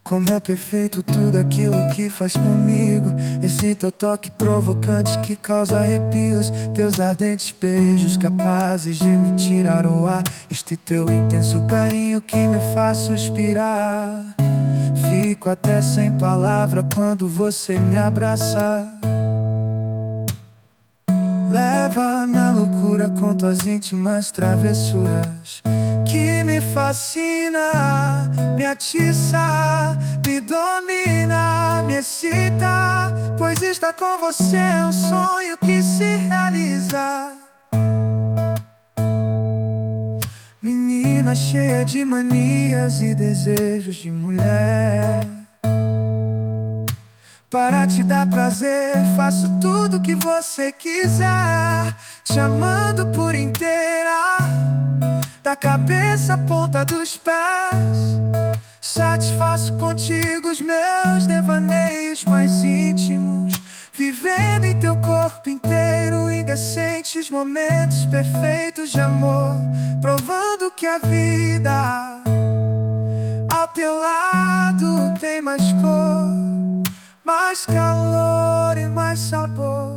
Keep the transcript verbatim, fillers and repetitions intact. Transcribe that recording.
Como é perfeito tudo aquilo que faz comigo. Esse teu toque provocante que causa arrepios. Teus ardentes beijos capazes de me tirar o ar. Este teu intenso carinho que me faz suspirar. Fico até sem palavra quando você me abraça. Leva na loucura com tuas íntimas travessuras, que me fascina, me atiça, me domina, me excita. Pois estar com você é um sonho que se realiza. Menina cheia de manias e desejos de mulher. Para te dar prazer, faço tudo que você quiser, te amando por inteira, da cabeça à ponta dos pés. Satisfaço contigo os meus devaneios mais íntimos, vivendo em teu corpo inteiro indecentes momentos perfeitos de amor, provando que a vida ao teu lado tem mais cor, mais calor e mais sabor.